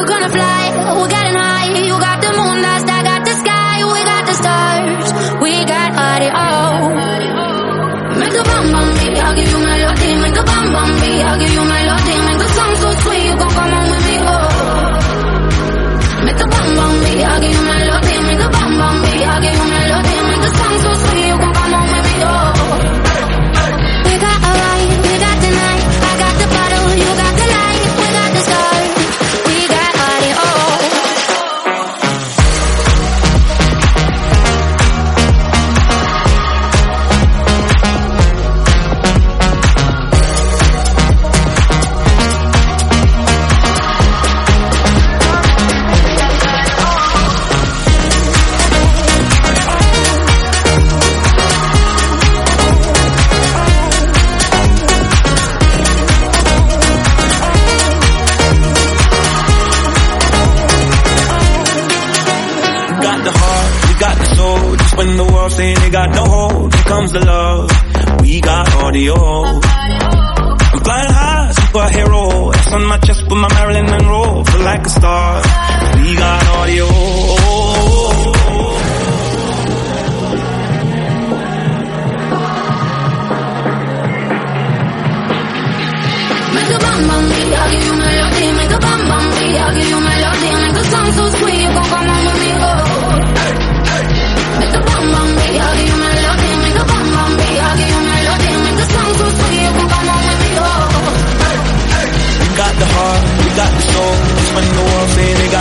we're gonna fly, we're getting high. You got the moon, dust, I got the sky. We got the stars, we got audio. Make the bam bam beat, I'll give you melody. Make the bam bam beat, I'll give you melody. Make the song so sweet, you gon' come on with me, oh. Make the bam bam beat, I'll give you melody. Make the bam bam beat, I'll give you melody. Make the song so sweet, you gon' come on with me, oh. We got a ride, we got the night. I got the bottle, you got the light. We got the stars, we got audio. When the world saying they got no hope, here comes the love. We got audio. I'm flying high, superhero. S on my chest with my Marilyn Monroe. Feel like a star. We got audio. Make a bam bam beat, I'll give you melody. Make a bam bam beat, I'll give you melody. Make the song so sweet, you gon' come on with me, oh. Make the bam bam beat, I'll give you melody. Make the bam bam beat, I'll give you melody. Make the song so sweet, you gon' come on with me, oh. We got the heart, we got the soul. When the world say they